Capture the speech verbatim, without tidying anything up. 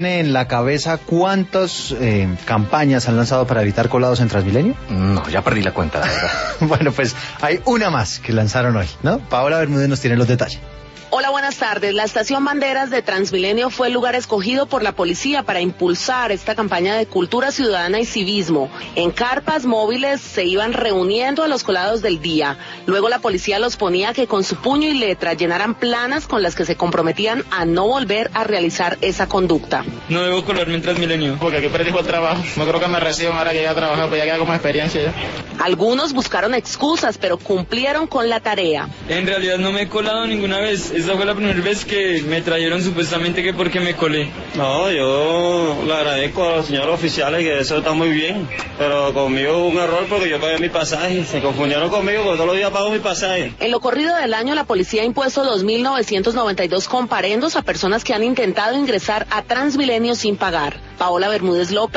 ¿En la cabeza cuántas eh, campañas han lanzado para evitar colados en Transmilenio? No, ya perdí la cuenta, la verdad. Bueno, pues hay una más que lanzaron hoy, ¿no? Paola Bermúdez nos tiene los detalles. Hola, buenas tardes. La estación Banderas de Transmilenio fue el lugar escogido por la policía para impulsar esta campaña de cultura ciudadana y civismo. En carpas móviles se iban reuniendo a los colados del día. Luego la policía los ponía que con su puño y letra llenaran planas con las que se comprometían a no volver a realizar esa conducta. No debo colarme en Transmilenio, porque aquí perdí el trabajo. No creo que me reciban ahora que ya trabajo, pues ya queda como experiencia ya. Algunos buscaron excusas, pero cumplieron con la tarea. En realidad no me he colado ninguna vez. Esta fue la primera vez que me trajeron supuestamente que porque me colé. No, yo le agradezco a los señores oficiales que eso está muy bien, pero conmigo hubo un error porque yo pagué mi pasaje, se confundieron conmigo porque todos los días pago mi pasaje. En lo corrido del año la policía ha impuesto dos mil novecientos noventa y dos comparendos a personas que han intentado ingresar a Transmilenio sin pagar. Paola Bermúdez López.